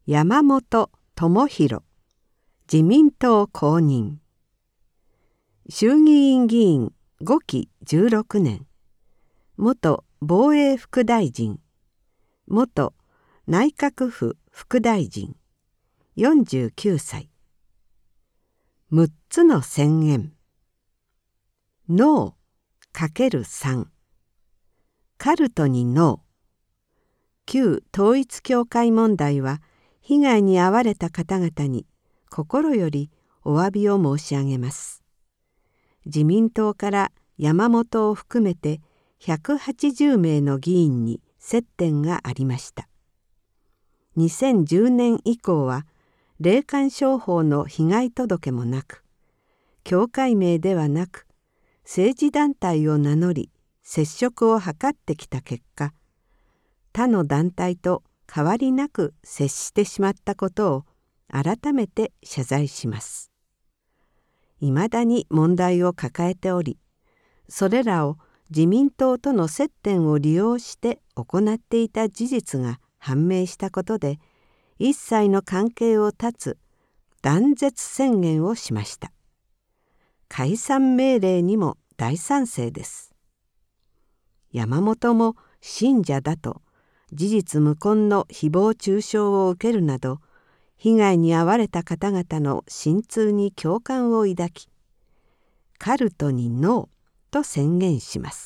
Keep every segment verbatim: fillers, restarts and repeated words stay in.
山本朋広自民党公認。衆議院議員ごきじゅうろくねん、元防衛副大臣、元内閣府副大臣、よんじゅうきゅうさい。むっつの宣言。ノー ×さん。カルトにノー。旧統一教会問題は被害に遭われた方々に心よりお詫びを申し上げます。自民党から山本を含めてひゃくはちじゅうめいの議員に接点がありました。にせんじゅうねん以降は霊感商法の被害届もなく、教会名ではなく政治団体を名乗り接触を図ってきた結果、他の団体と変わりなく接してしまったことを改めて謝罪します。いまだに問題を抱えており、それらを自民党との接点を利用して行っていた事実が判明したことで、一切の関係を断つ断絶宣言をしました。解散命令にも大賛成です。山本も信者だと事実無根の誹謗中傷を受けるなど、被害に遭われた方々の心痛に共感を抱き、カルトにノーと宣言します。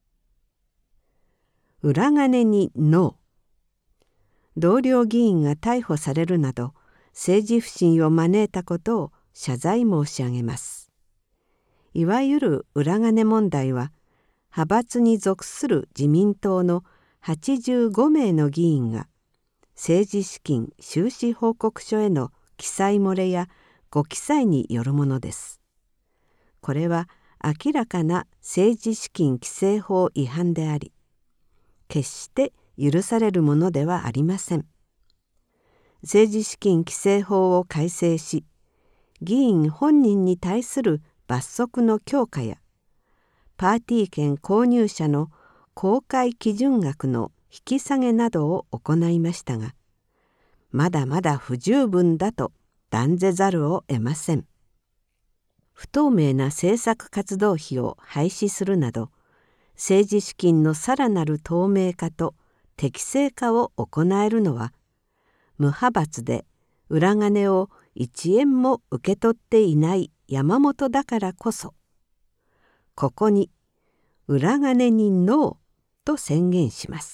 裏金にノー。同僚議員が逮捕されるなど政治不信を招いたことを謝罪申し上げます。いわゆる裏金問題は、派閥に属する自民党のはちじゅうごめいの議員が政治資金収支報告書への記載漏れや誤記載によるものです。これは明らかな政治資金規正法違反であり、決して許されるものではありません。政治資金規正法を改正し、議員本人に対する罰則の強化や、パーティー券購入者の公開基準額の引き下げなどを行いましたが、まだまだ不十分だと断じざるを得ません。不透明な政策活動費を廃止するなど、政治資金のさらなる透明化と適正化を行えるのは、無派閥で裏金を一円も受け取っていない山本だからこそ、ここに裏金にノーと宣言します。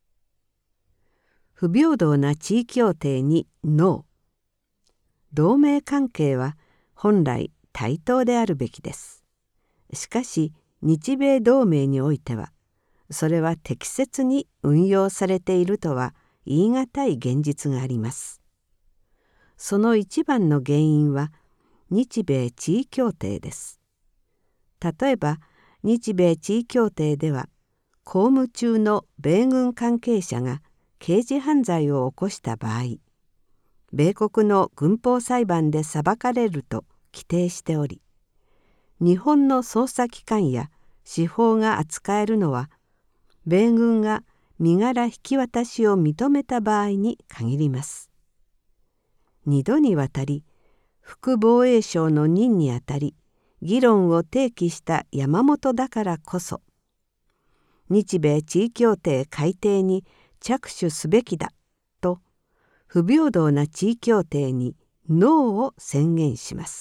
不平等な地位協定にノー。同盟関係は本来対等であるべきです。しかし日米同盟においては、それは適切に運用されているとは言い難い現実があります。その一番の原因は日米地位協定です。例えば日米地位協定では、公務中の米軍関係者が刑事犯罪を起こした場合、米国の軍法裁判で裁かれると規定しており、日本の捜査機関や司法が扱えるのは、米軍が身柄引き渡しを認めた場合に限ります。二度にわたり副防衛省の任にあたり議論を提起した山本だからこそ、日米地位協定改定に着手すべきだと不平等な地位協定にノーを宣言します。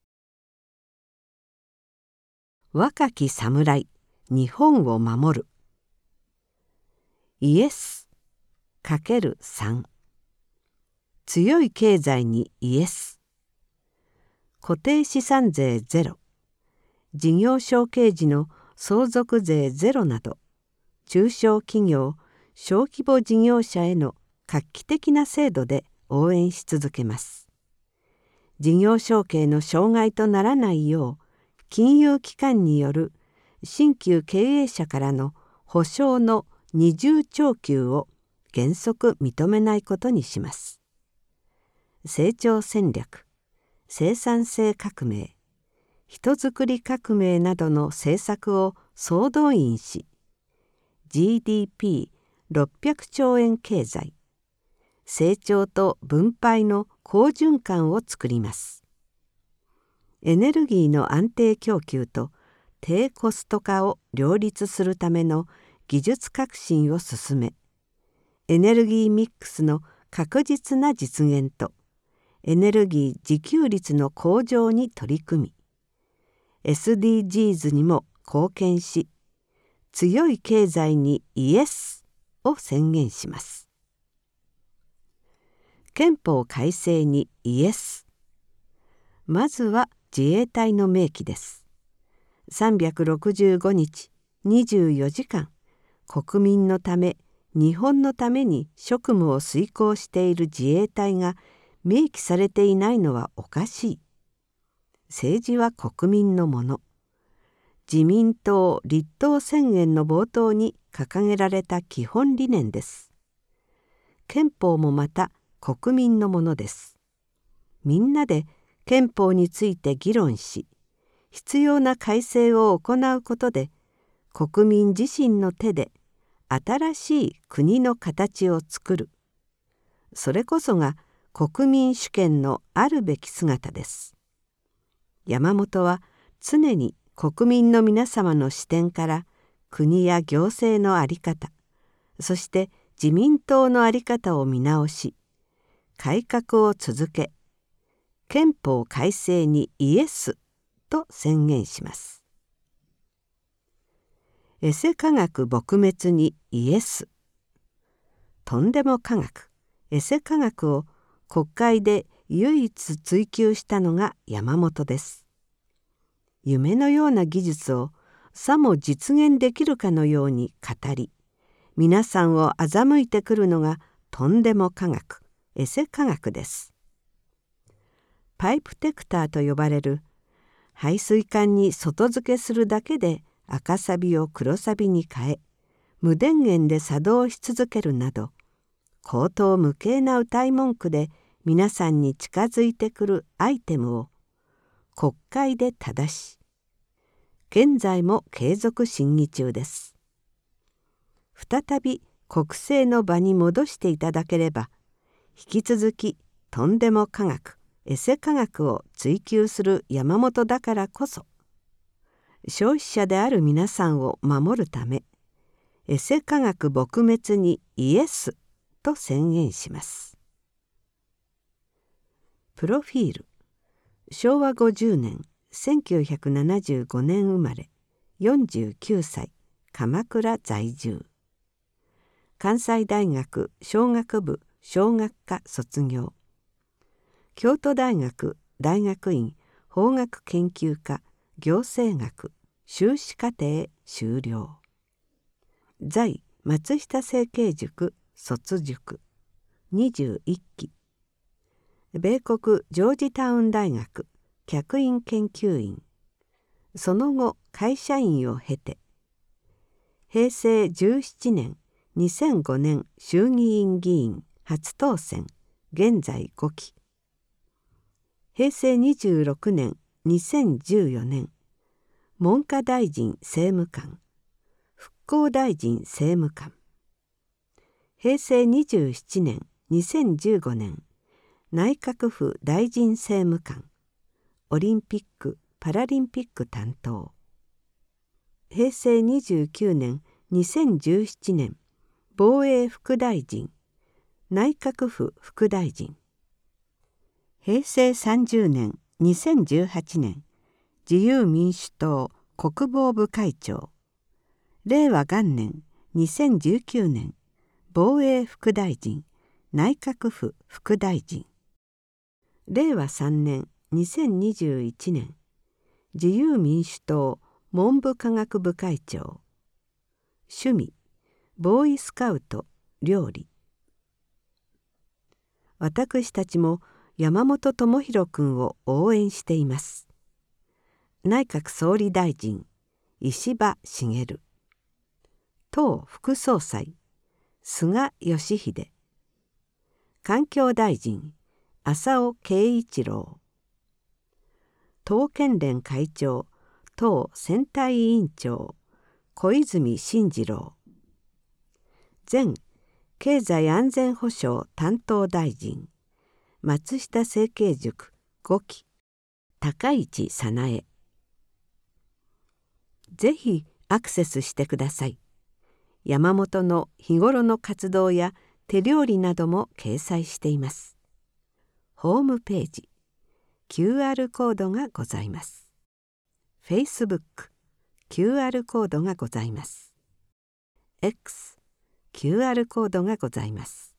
若き侍、日本を守る。イエス ×さん。強い経済にイエス。固定資産税ゼロ、事業承継時の相続税ゼロなど、中小企業・小規模事業者への画期的な制度で応援し続けます。事業承継の障害とならないよう、金融機関による新旧経営者からの保証の二重徴求を原則認めないことにします。成長戦略、生産性革命、人づくり革命などの政策を総動員し、ジーディーピーろっぴゃくちょうえん経済、 成長と分配の好循環を作ります。エネルギーの安定供給と低コスト化を両立するための技術革新を進め、エネルギーミックスの確実な実現とエネルギー自給率の向上に取り組み、エスディージーズ にも貢献し、強い経済にイエスを宣言します。憲法改正にイエス。まずは自衛隊の明記です。さんびゃくろくじゅうごにち、にじゅうよじかん、国民のため、日本のために職務を遂行している自衛隊が明記されていないのはおかしい。政治は国民のもの。自民党立党宣言の冒頭に掲げられた基本理念です。憲法もまた国民のものです。みんなで憲法について議論し、必要な改正を行うことで、国民自身の手で新しい国の形を作る。それこそが国民主権のあるべき姿です。山本は常に国民の皆様の視点から国や行政の在り方、そして自民党の在り方を見直し、改革を続け、憲法改正にイエスと宣言します。エセ科学撲滅にイエス。とんでも科学、エセ科学を国会で唯一追求したのが山本です。夢のような技術をさも実現できるかのように語り、皆さんを欺いてくるのがとんでも科学、エセ科学です。パイプテクターと呼ばれる排水管に外付けするだけで赤サビを黒サビに変え、無電源で作動し続けるなど、荒唐無稽な謳い文句で皆さんに近づいてくるアイテムを国会で正し、現在も継続審議中です。再び国政の場に戻していただければ、引き続きとんでも科学、エセ科学を追求する山本だからこそ、消費者である皆さんを守るため、エセ科学撲滅にイエスと宣言します。プロフィール。しょうわごじゅうねん、せんきゅうひゃくななじゅうごねん生まれ、よんじゅうきゅうさい、鎌倉在住。関西大学商学部商学科卒業。京都大学大学院法学研究科行政学修士課程修了。在松下政経塾卒塾にじゅういっき。米国ジョージタウン大学客員研究員。その後会社員を経て、へいせいじゅうななねんにせんごねん衆議院議員初当選、現在ごき。へいせいにじゅうろくねんにせんじゅうよねん文科大臣政務官、復興大臣政務官。へいせいにじゅうななねんにせんじゅうごねん内閣府大臣政務官、オリンピック・パラリンピック担当。へいせいにじゅうきゅうねんにせんじゅうななねん防衛副大臣、内閣府副大臣。へいせいさんじゅうねんにせんじゅうはちねん自由民主党国防部会長。れいわがんねんにせんじゅうきゅうねん防衛副大臣、内閣府副大臣。れいわさんねんにせんにじゅういちねん自由民主党文部科学部会長。趣味ボーイスカウト料理。私たちも山本朋広君を応援しています。内閣総理大臣石破茂。党副総裁菅義偉。環境大臣浅尾慶一郎。党県連会長党選対委員長小泉進次郎。前経済安全保障担当大臣、松下政経塾ごき高市早苗。ぜひアクセスしてください。山本の日頃の活動や手料理なども掲載しています。ホームページ、キューアール コードがございます。Facebook、キューアール コードがございます。X、キューアール コードがございます。